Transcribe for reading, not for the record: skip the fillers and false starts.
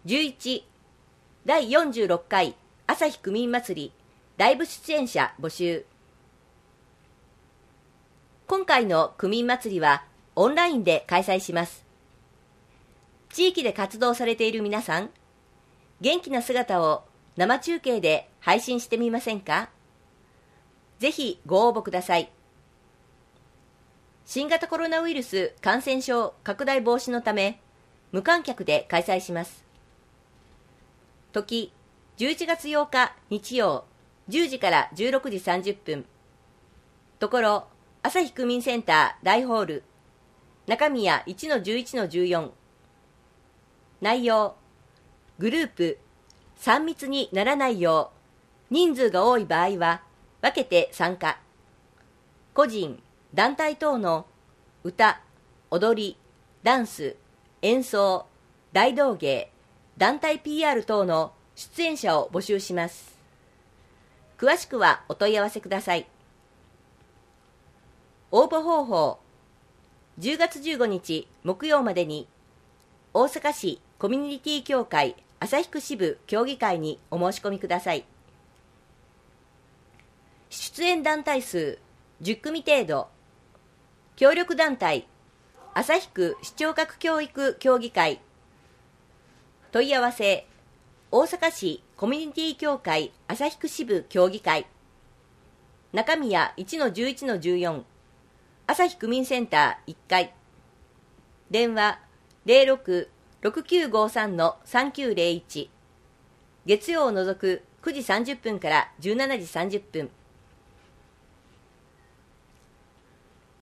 11第46回朝日区民祭りライブ出演者募集。今回の区民祭りはオンラインで開催します。地域で活動されている皆さん、元気な姿を生中継で配信してみませんか？ぜひご応募ください。新型コロナウイルス感染症拡大防止のため、無観客で開催します。時、11月8日日曜10時から16時30分。ところ、朝日区民センター大ホール、中宮 1-11-14。内容、グループ、3密にならないよう、人数が多い場合は、分けて参加。個人、団体等の歌、踊り、ダンス、演奏、大道芸、団体 PR 等の出演者を募集します。詳しくはお問い合わせください。応募方法、10月15日木曜までに大阪市コミュニティ協会旭区支部協議会にお申し込みください。出演団体数10組程度。協力団体旭区視聴覚教育協議会。問い合わせ、大阪市コミュニティ協会旭区支部協議会。中宮 1-11-14。朝日区民センター1階。電話 06-6953-3901。月曜を除く9時30分から17時30分。